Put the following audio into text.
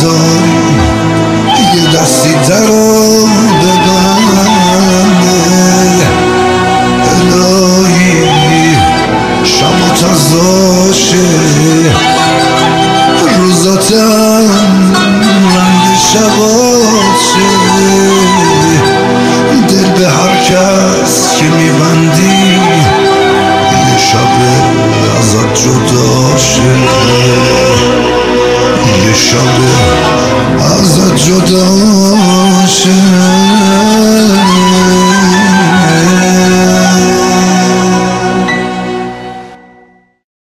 بذاری یه دستی در رو ببنده الهی شمات ازاشه روزاتم رنگ شباشه دل به هر کس که میبندی یه شب ازت جداشه یه شب ازت جدا